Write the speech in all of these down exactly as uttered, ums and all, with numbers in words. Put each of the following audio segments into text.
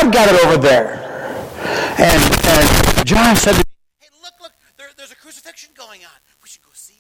crowd gathered over there. And, and John said to me, hey, look, look, there, there's a crucifixion going on. We should go see.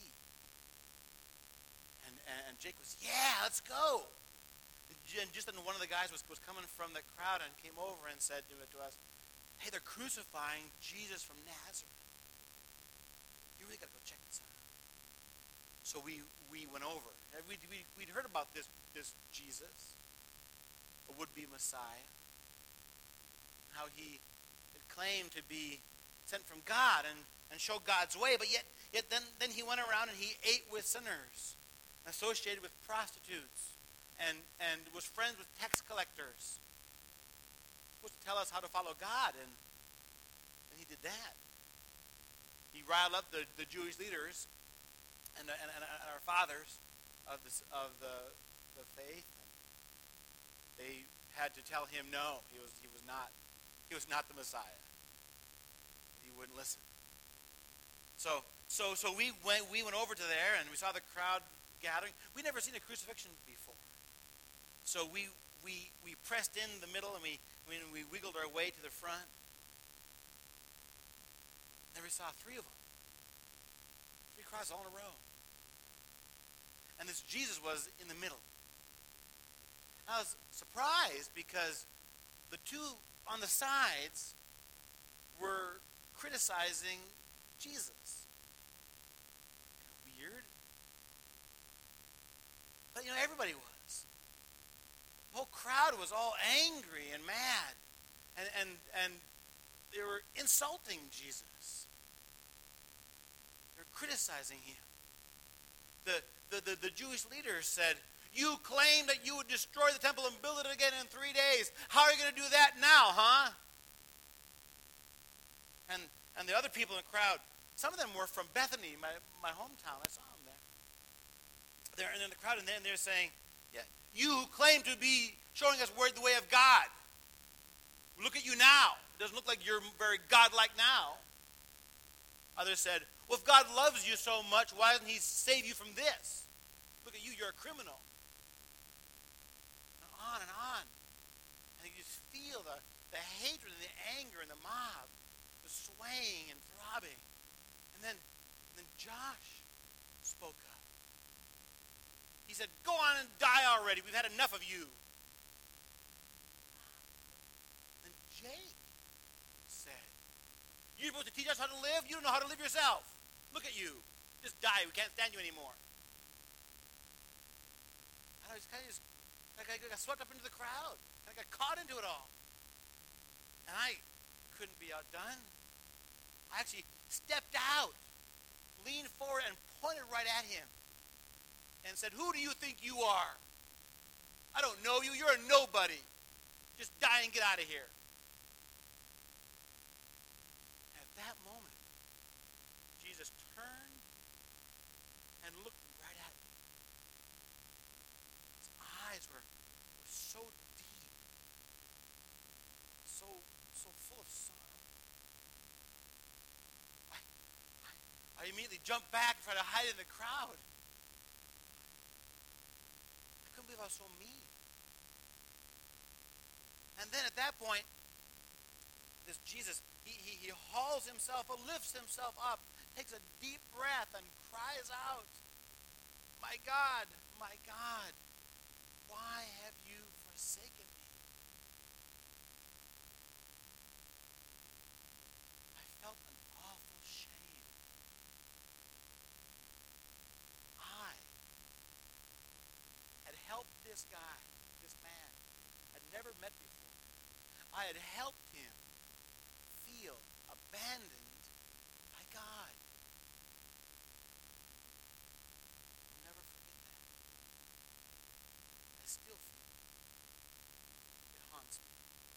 And, and Jake was, yeah, let's go. And just then one of the guys was, was coming from the crowd and came over and said to, to us, hey, they're crucifying Jesus from Nazareth. You really got to go check this out. So we, we went over. We, we, we'd heard about this, this Jesus, a would-be Messiah, how he had claimed to be sent from God and, and show God's way, but yet, yet then, then he went around and he ate with sinners, associated with prostitutes, and, and was friends with tax collectors. He was supposed to tell us how to follow God, and, and he did that. He riled up the, the Jewish leaders and, and, and our fathers of, this, of the, the faith. They had to tell him no, he was, he was not. He was not the Messiah. He wouldn't listen. So, so, so we went. We went over to there, and we saw the crowd gathering. We'd never seen a crucifixion before. So we we we pressed in the middle, and we we, we wiggled our way to the front. There we saw three of them, three crosses all in a row, and this Jesus was in the middle. I was surprised because the two on the sides were criticizing Jesus. Weird. But, you know, everybody was. The whole crowd was all angry and mad. And, and, and they were insulting Jesus. They were criticizing him. The, the, the, the Jewish leaders said, you claimed that you would destroy the temple and build it again in three days. How are you going to do that now, huh? And and the other people in the crowd, some of them were from Bethany, my, my hometown. I saw them there. They're in the crowd, and they're, and they're saying, yeah, you who claim to be showing us the way of God, look at you now. It doesn't look like you're very godlike now. Others said, well, if God loves you so much, why doesn't he save you from this? Look at you, you're a criminal. And on and on. And you just feel the, the hatred and the anger and the mob, the swaying and throbbing. And then, and then Josh spoke up. He said, go on and die already. We've had enough of you. Then Jake said, you're supposed to teach us how to live? You don't know how to live yourself. Look at you. Just die. We can't stand you anymore. And I was kind of just, like I got swept up into the crowd. I got caught into it all. And I couldn't be outdone. I actually stepped out, leaned forward, and pointed right at him. And said, who do you think you are? I don't know you. You're a nobody. Just die and get out of here. At that moment, Jesus turned and looked right at me. His eyes were, were so deep, so, so full of sorrow. I, I, I immediately jumped back and tried to hide in the crowd. I couldn't believe I was so mean. And then at that point, this Jesus, he, he, he hauls himself up, lifts himself up, takes a deep breath and cries out, my God, my God, why have you forsaken me? I felt an awful shame. I had helped this guy, this man, I'd never met before. I had helped him feel abandoned by God. I'll never forget that. I still feel it. It haunts me.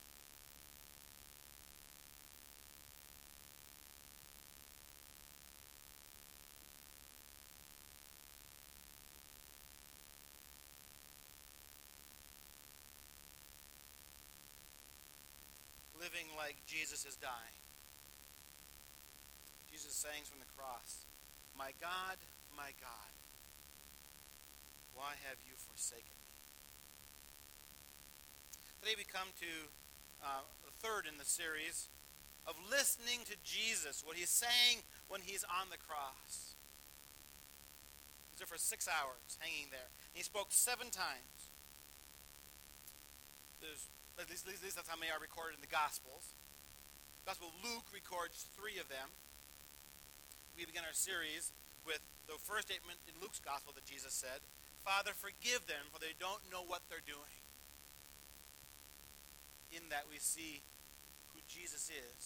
Living like Jesus is dying. Jesus sayings from the cross, my God, my God, why have you forsaken me? Today we come to uh, third in the series of listening to Jesus, what he's saying when he's on the cross. He was there for six hours, hanging there. And he spoke seven times. There's, at least, at least that's how many are recorded in the Gospels. The Gospel of Luke records three of them. We begin our series with the first statement in Luke's Gospel that Jesus said, "Father, forgive them, for they don't know what they're doing." In that we see who Jesus is,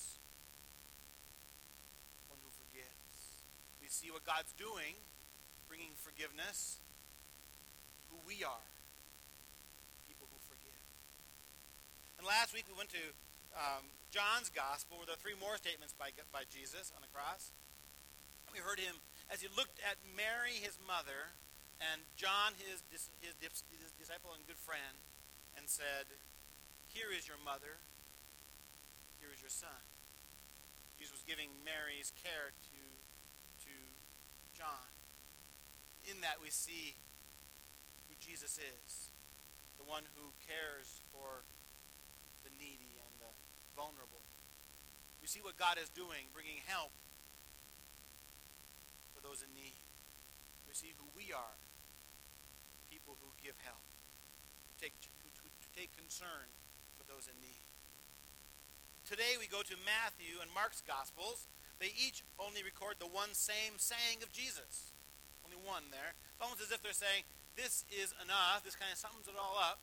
one who forgives. We see what God's doing, bringing forgiveness, who we are, people who forgive. And last week we went to um, John's Gospel, where there are three more statements by, by Jesus on the cross. And we heard him as he looked at Mary, his mother, and John, his, his, his disciple and good friend, and said, "Here is your mother. Here is your son." Jesus was giving Mary's care to, to John. In that we see who Jesus is, the one who cares for the needy and the vulnerable. We see what God is doing, bringing help for those in need. We see who we are, people who give help, who take, who, who, who take concern for those in need. Today we go to Matthew and Mark's Gospels. They each only record the one same saying of Jesus. Only one there. It's almost as if they're saying, this is enough. This kind of sums it all up.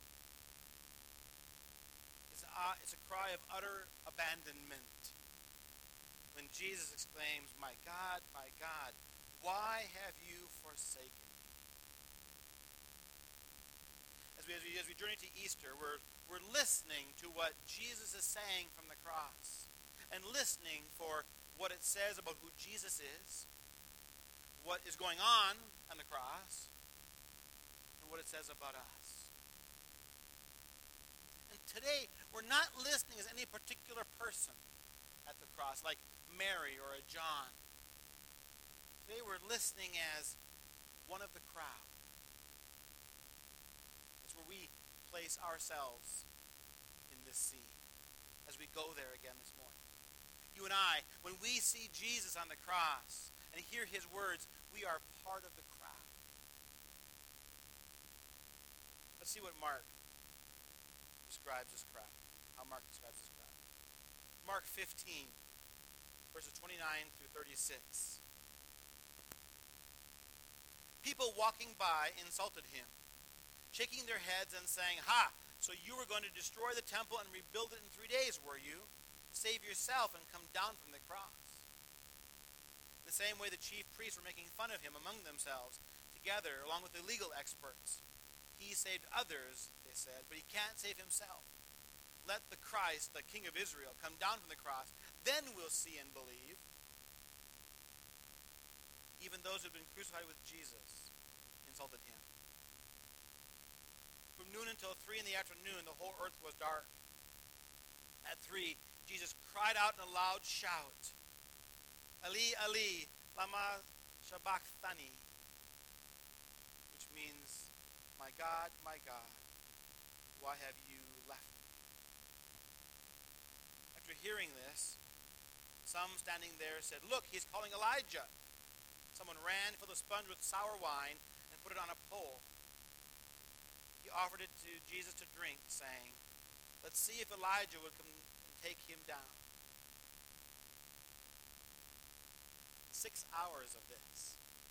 It's a, uh, it's a cry of utter abandonment. When Jesus exclaims, "My God, my God, why have you forsaken me?" As we, as we, as we journey to Easter, we're, we're listening to what Jesus is saying from the cross, and listening for what it says about who Jesus is, what is going on on the cross, and what it says about us. And today, we're not listening as any particular person at the cross, like Mary or a John. Today we're listening as one of the crowd. It's where we place ourselves in this scene as we go there again this morning. You and I, when we see Jesus on the cross and hear his words, we are part of the crowd. Let's see what Mark describes this crowd. How Mark describes this crowd. Mark fifteen, verses twenty-nine through thirty-six. People walking by insulted him, shaking their heads and saying, "Ha! So you were going to destroy the temple and rebuild it in three days, were you? Save yourself and come down from the cross." The same way the chief priests were making fun of him among themselves, together along with the legal experts. "He saved others," they said, "but he can't save himself. Let the Christ, the King of Israel, come down from the cross. Then we'll see and believe." Even those who had been crucified with Jesus insulted him. From noon until three in the afternoon, the whole earth was dark. At three, Jesus cried out in a loud shout, "Eli, Eli, lama sabachthani," which means, "My God, my God, why have you left me?" After hearing this, some standing there said, "Look, he's calling Elijah." Someone ran, filled a sponge with sour wine, and put it on a pole. He offered it to Jesus to drink, saying, "Let's see if Elijah would come and take him down." Six hours of this.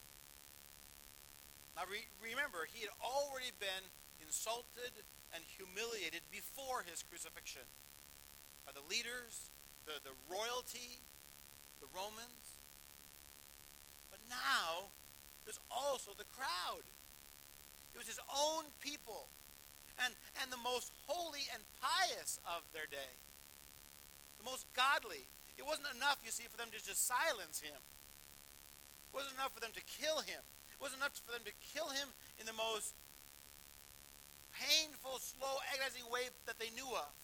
Now re- remember, he had already been insulted and humiliated before his crucifixion by the leaders, the, the royalty, the Romans. But now, there's also the crowd. It was his own people, and, and the most holy and pious of their day. The most godly. It wasn't enough, you see, for them to just silence him. It wasn't enough for them to kill him. It wasn't enough for them to kill him in the most painful, slow, agonizing way that they knew of.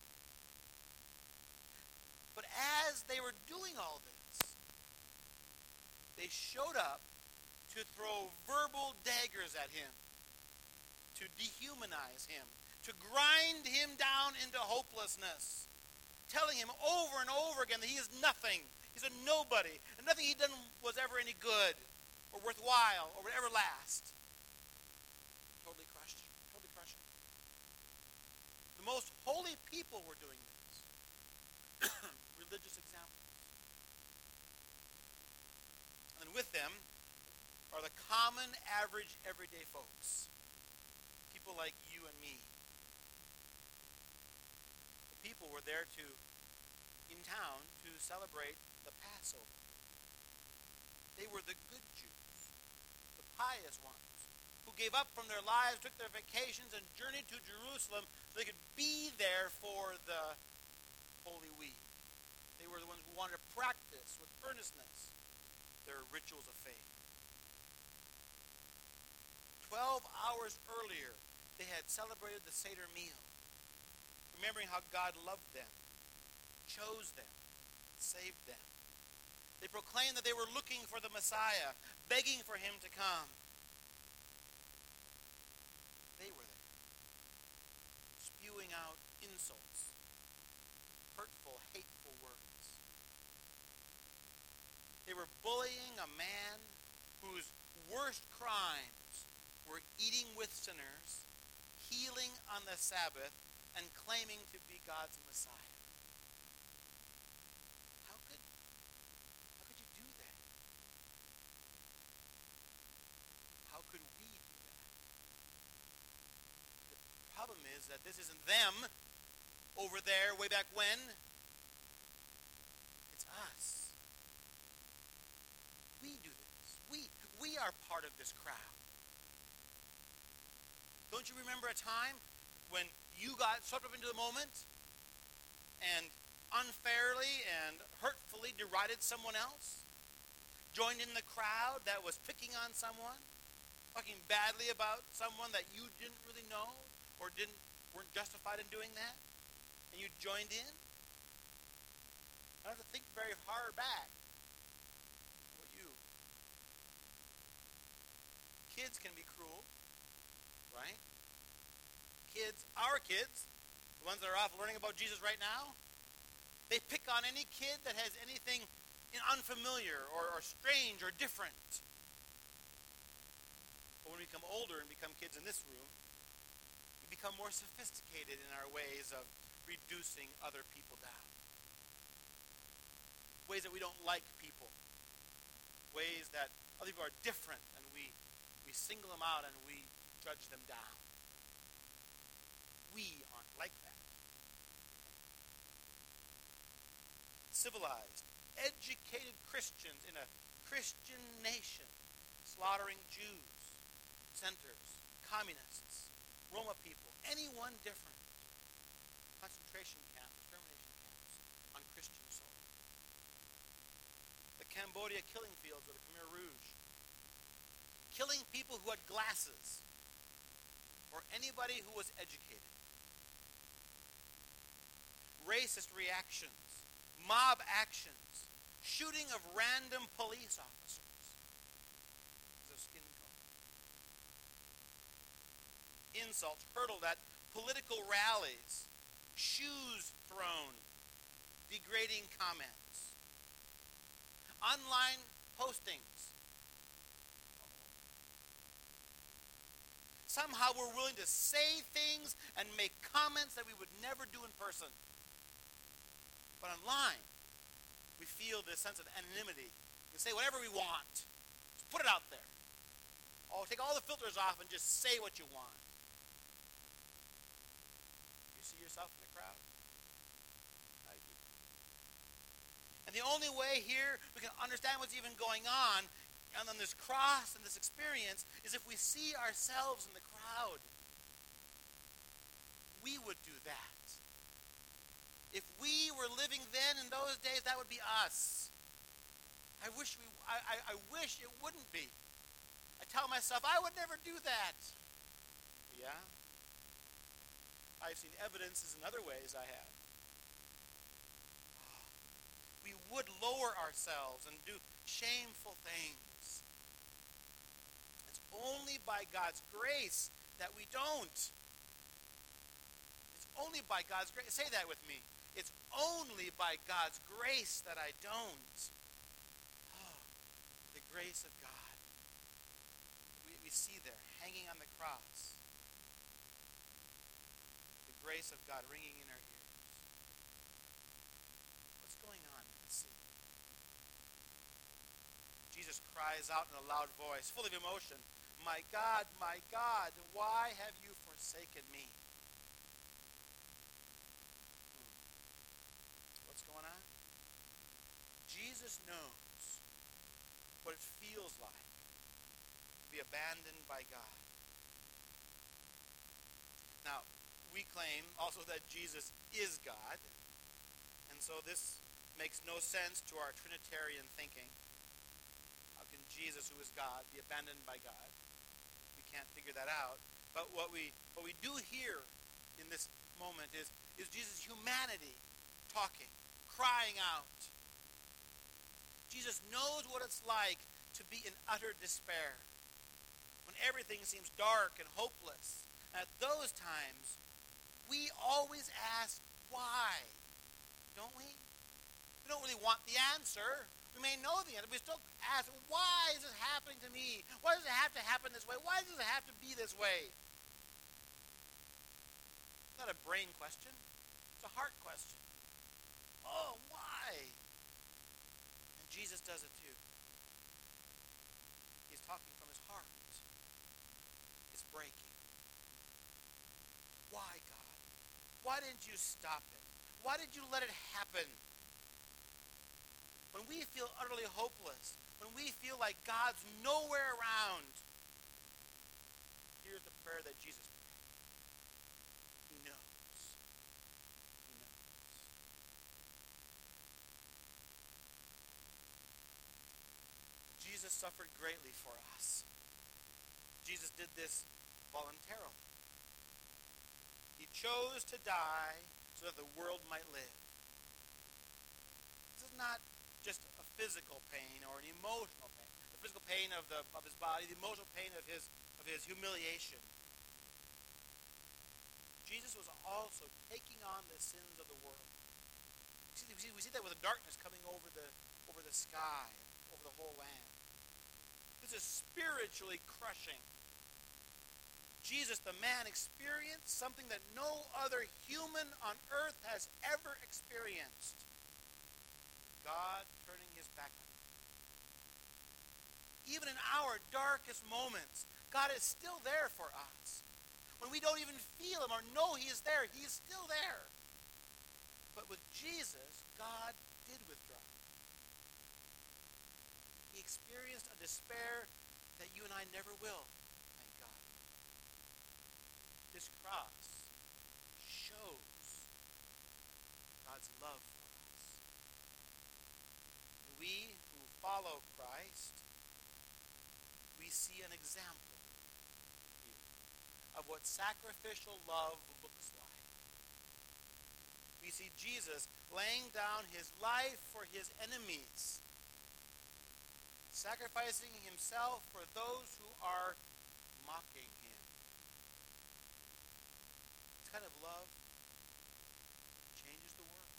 But as they were doing all this, they showed up to throw verbal daggers at him, to dehumanize him, to grind him down into hopelessness, telling him over and over again that he is nothing. He's a nobody. And nothing he done was ever any good or worthwhile or would ever last. Totally crushed. Totally crushed. The most holy people were doing this. Religious examples. And with them are the common, average, everyday folks. People like you and me. The people were there to, in town, to celebrate the Passover. They were the good Jews, the pious ones, who gave up from their lives, took their vacations, and journeyed to Jerusalem so they could be there for the Holy Week. They were the ones who wanted to practice with earnestness their rituals of faith. Twelve hours earlier, they had celebrated the Seder meal, remembering how God loved them, chose them, saved them. They proclaimed that they were looking for the Messiah, begging for him to come. They were there, spewing out insults, hurtful, hateful words. They were bullying a man whose worst crimes were eating with sinners, healing on the Sabbath, and claiming to be God's Messiah. How could, how could you do that? How could we do that? The problem is that this isn't them over there way back when. It's us. We do this. We, we are part of this crowd. Don't you remember a time when you got swept up into the moment and unfairly and hurtfully derided someone else? Joined in the crowd that was picking on someone? Talking badly about someone that you didn't really know or didn't weren't justified in doing that? And you joined in? I have to think very hard back. What you? Kids can be cruel, right? Kids, our kids, the ones that are off learning about Jesus right now, they pick on any kid that has anything unfamiliar or, or strange or different. But when we become older and become kids in this room, we become more sophisticated in our ways of reducing other people down. Ways that we don't like people. Ways that other people are different and we, we single them out and we judge them down. We aren't like that. Civilized, educated Christians in a Christian nation, slaughtering Jews, dissenters, communists, Roma people, anyone different. Concentration camps, extermination camps on Christian soil. The Cambodia killing fields of the Khmer Rouge. Killing people who had glasses or anybody who was educated. Racist reactions, mob actions, shooting of random police officers because of skin color. Insults hurled at political rallies, shoes thrown, degrading comments. Online postings. Somehow we're willing to say things and make comments that we would never do in person. But online, we feel this sense of anonymity. We say whatever we want. Just put it out there. Oh, take all the filters off and just say what you want. You see yourself in the crowd? I do. And the only way here we can understand what's even going on and on this cross and this experience is if we see ourselves in the crowd. We would do that. If we were living then in those days, that would be us. I wish we. I, I, I wish it wouldn't be. I tell myself I would never do that. Yeah. I've seen evidences in other ways I have. We would lower ourselves and do shameful things. It's only by God's grace that we don't. It's only by God's grace. Say that with me. It's only by God's grace that I don't. Oh, the grace of God. We, we see there, hanging on the cross. The grace of God ringing in our ears. What's going on in this scene? Jesus cries out in a loud voice, full of emotion, "My God, my God, why have you forsaken me?" What's going on? Jesus knows what it feels like to be abandoned by God. Now, we claim also that Jesus is God, and so this makes no sense to our Trinitarian thinking. How can Jesus, who is God, be abandoned by God? We can't figure that out. But what we what we do hear in this moment is, is Jesus' humanity talking, crying out. Jesus knows what it's like to be in utter despair, when everything seems dark and hopeless. At those times, we always ask why, don't we? We don't really want the answer. We may know the answer, but we still ask, why is this happening to me? Why does it have to happen this way? Why does it have to be this way? It's not a brain question. It's a heart question. Oh, why? And Jesus does it too. He's talking from his heart. It's breaking. Why, God? Why didn't you stop it? Why did you let it happen? When we feel utterly hopeless, when we feel like God's nowhere around, here's the prayer that Jesus prayed. He knows. He knows. Jesus suffered greatly for us. Jesus did this voluntarily. He chose to die so that the world might live. This is not just a physical pain or an emotional pain. The physical pain of the of his body, the emotional pain of his of his humiliation. Jesus was also taking on the sins of the world. We see, we see, we see that with the darkness coming over the over the sky, over the whole land. This is spiritually crushing. Jesus, the man, experienced something that no other human on earth has ever experienced. God turning his back on him. Even in our darkest moments, God is still there for us. When we don't even feel him or know he is there, he is still there. But with Jesus, God did withdraw. He experienced a despair that you and I never will, thank God. This cross shows God's love for us. We who follow Christ, we see an example here of what sacrificial love looks like. We see Jesus laying down his life for his enemies, sacrificing himself for those who are mocking him. This kind of love changes the world.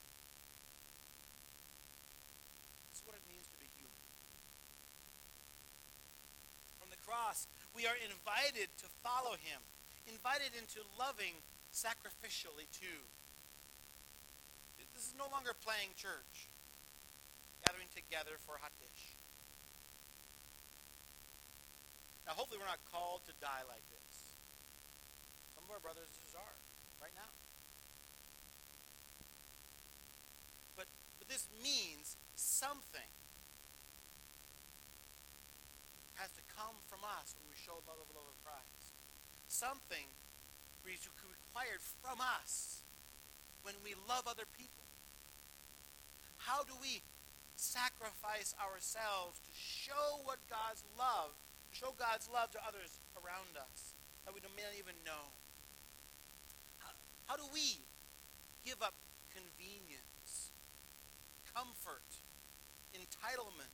This is what it means to be human. From the cross, we are invited to follow him, invited into loving sacrificially too. This is no longer playing church, gathering together for hot dish. Now, hopefully we're not called to die like this. Some of our brothers and sisters are, right now. But, but this means something has to come from us when we show love of love of Christ. Something is required from us when we love other people. How do we sacrifice ourselves to show what God's love, show God's love to others around us that we may not even know? How, how do we give up convenience, comfort, entitlement,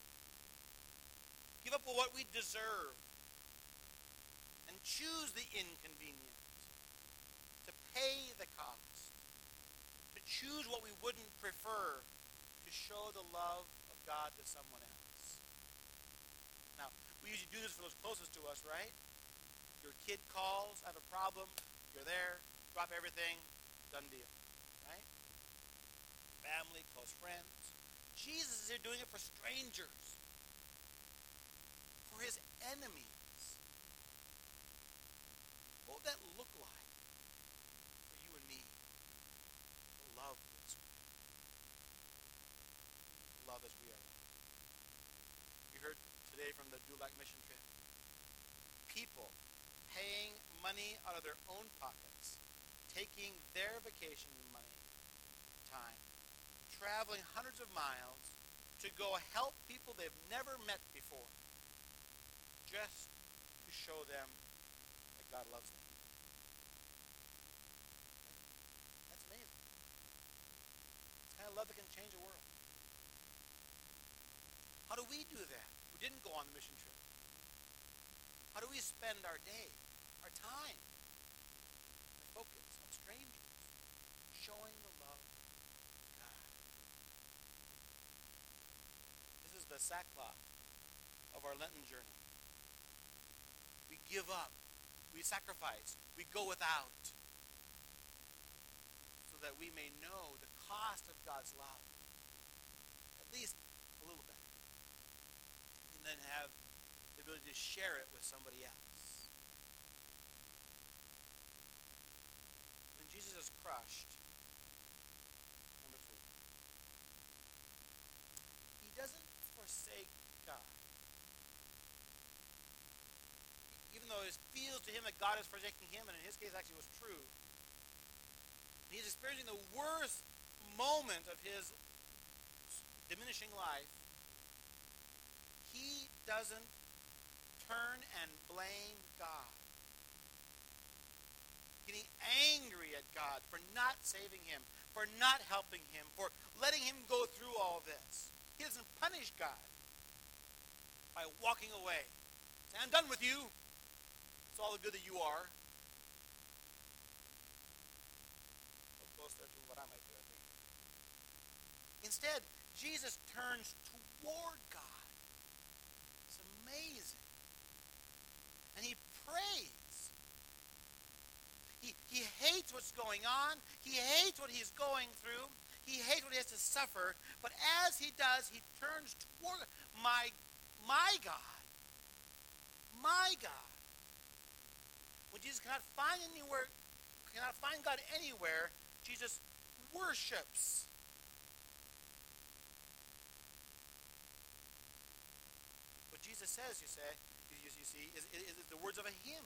give up what we deserve, and choose the inconvenient, to pay the cost, to choose what we wouldn't prefer to show the love of God to someone else. Now, we usually do this for those closest to us, right? Your kid calls, have a problem, you're there, drop everything, done deal, right? Family, close friends. Jesus is here doing it for strangers, for his enemies. What would that look like for you and me to love this way? Love as we are loved. You heard today from the Dulac mission trip. People paying money out of their own pockets, taking their vacation money, time, traveling hundreds of miles to go help people they've never met before, just to show them that God loves them. That's amazing. It's the kind of love that can change the world. How do we do that? We didn't go on the mission trip. How do we spend our day, our time, our focus on strangers, showing the love of God? This is the sackcloth of our Lenten journey. We give up. We sacrifice. We go without so that we may know the cost of God's love, at least a little bit, and then have the ability to share it with somebody else. When Jesus is crushed, number three, he doesn't forsake God. Even though it feels to him that God is forsaking him, and in his case actually was true, he's experiencing the worst moment of his diminishing life, he doesn't turn and blame God. Getting angry at God for not saving him, for not helping him, for letting him go through all this. He doesn't punish God by walking away. Say, I'm done with you. It's all the good that you are. So close there to what I might do, I think. Instead, Jesus turns toward God. It's amazing. And he prays. He, he hates what's going on. He hates what he's going through. He hates what he has to suffer. But as he does, he turns toward my, my God. My God. When Jesus cannot find anywhere, cannot find God anywhere, Jesus worships. What Jesus says, you say, you, you see, is, is, is the words of a hymn.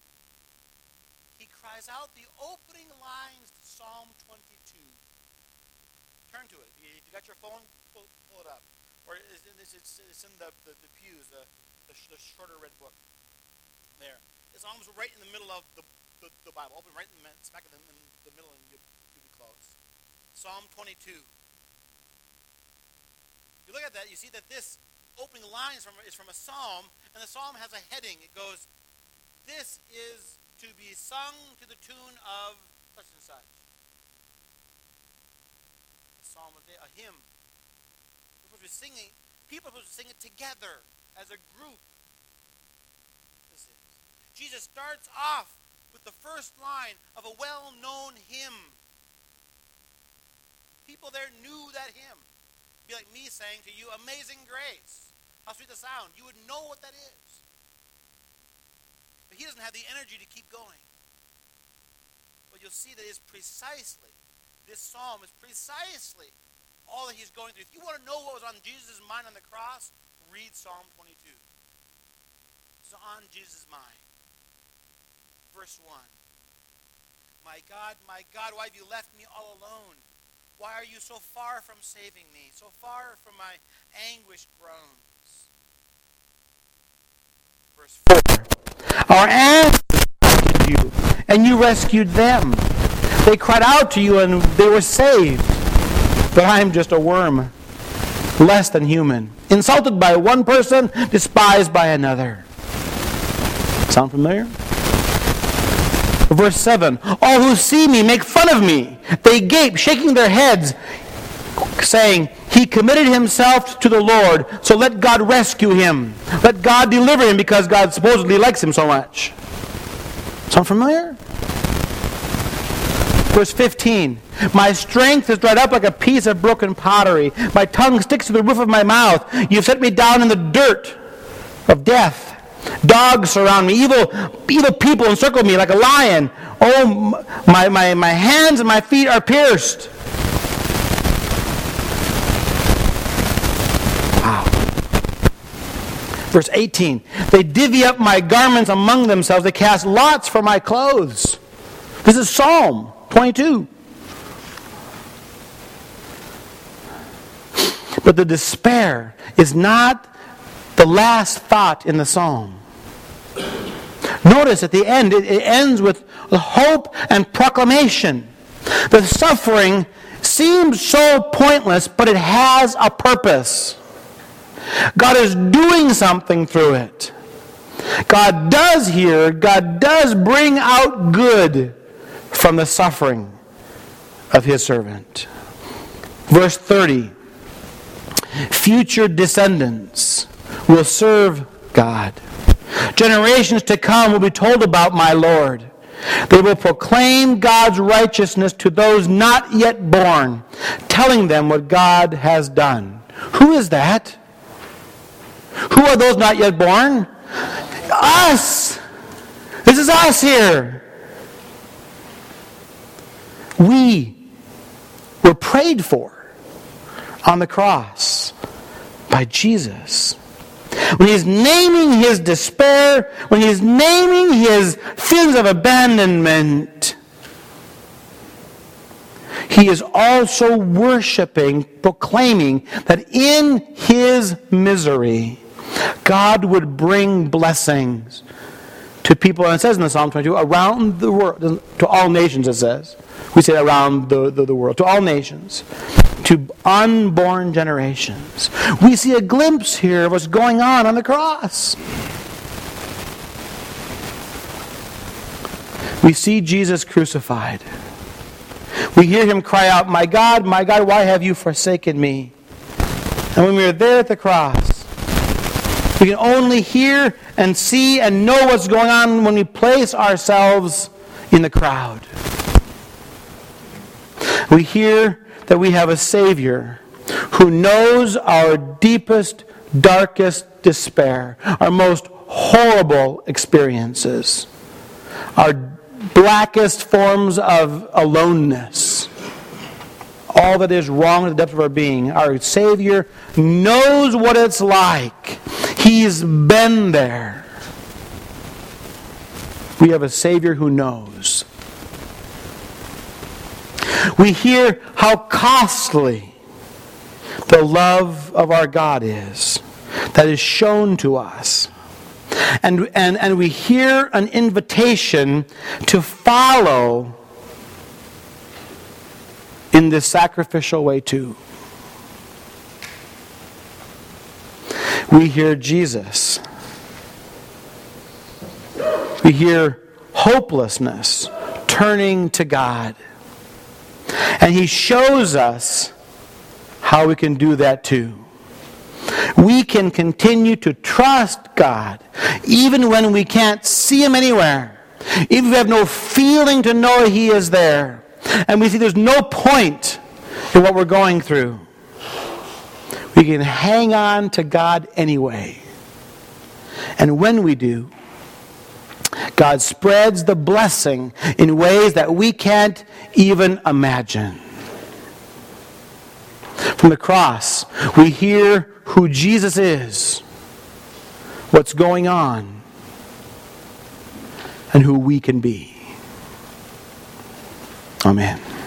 He cries out the opening lines to Psalm twenty-two. Turn to it. If you got your phone, pull, pull it up. Or it's, it's, it's in the, the, the pews, the, the, the shorter red book. There. It's almost right in the middle of the, the, the Bible. Open right in the smack in the, in the middle, and you'll, you'll be close. Psalm twenty-two. You look at that, you see that this opening line is from, is from a psalm, and the psalm has a heading. It goes, this is to be sung to the tune of such and such. A psalm of a hymn. People are supposed to be singing. People are supposed to sing it together as a group. This is. Jesus starts off with the first line of a well-known hymn. People there knew that hymn. It'd be like me saying to you, Amazing Grace. How sweet the sound. You would know what that is. But he doesn't have the energy to keep going. But you'll see that it's precisely, this psalm is precisely all that he's going through. If you want to know what was on Jesus' mind on the cross, read Psalm twenty-two. It's on Jesus' mind. Verse one. My God, my God, why have you left me all alone? Why are you so far from saving me, so far from my anguished groans? Verse four. Our ancestors rescued you, and you rescued them. They cried out to you, and they were saved. But I am just a worm, less than human, insulted by one person, despised by another. Sound familiar? Verse seven, all who see me make fun of me. They gape, shaking their heads, saying, he committed himself to the Lord, so let God rescue him. Let God deliver him because God supposedly likes him so much. Sound familiar? Verse fifteen, my strength is dried up like a piece of broken pottery. My tongue sticks to the roof of my mouth. You've set me down in the dirt of death. Dogs surround me. Evil, evil people encircle me like a lion. Oh, my, my, my hands and my feet are pierced. Wow. Verse eighteen, they divvy up my garments among themselves. They cast lots for my clothes. This is Psalm twenty-two. But the despair is not the last thought in the psalm. Notice at the end, it, it ends with hope and proclamation. The suffering seems so pointless, but it has a purpose. God is doing something through it. God does hear, God does bring out good from the suffering of his servant. Verse thirty, future descendants will serve God. Generations to come will be told about my Lord. They will proclaim God's righteousness to those not yet born, telling them what God has done. Who is that? Who are those not yet born? Us! This is us here. We were prayed for on the cross by Jesus. When he's naming his despair, when he's naming his feelings of abandonment, he is also worshiping, proclaiming that in his misery, God would bring blessings to people. And it says in the Psalm twenty-two, around the world, to all nations it says. We say around the, the, the world, to all nations. To unborn generations. We see a glimpse here of what's going on on the cross. We see Jesus crucified. We hear him cry out, my God, my God, why have you forsaken me? And when we are there at the cross, we can only hear and see and know what's going on when we place ourselves in the crowd. We hear that we have a Savior who knows our deepest, darkest despair, our most horrible experiences, our blackest forms of aloneness, all that is wrong at the depths of our being. Our Savior knows what it's like. He's been there. We have a Savior who knows. We hear how costly the love of our God is that is shown to us. And, and, and we hear an invitation to follow in this sacrificial way too. We hear Jesus. We hear hopelessness turning to God. And he shows us how we can do that too. We can continue to trust God even when we can't see him anywhere. Even if we have no feeling to know he is there. And we see there's no point in what we're going through. We can hang on to God anyway. And when we do, God spreads the blessing in ways that we can't even imagine. From the cross, we hear who Jesus is, what's going on, and who we can be. Amen.